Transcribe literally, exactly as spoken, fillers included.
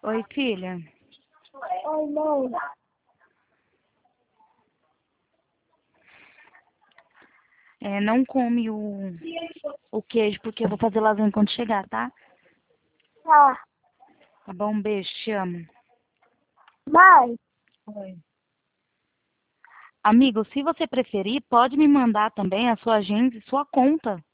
Oi, filha. Oi, mãe. É, não come o, o queijo, porque eu vou fazer lasanha quando chegar, tá? Tá. Tá bom? Um beijo, te amo. Mãe, Oi. Amigo, se você preferir, pode me mandar também a sua agenda e sua conta.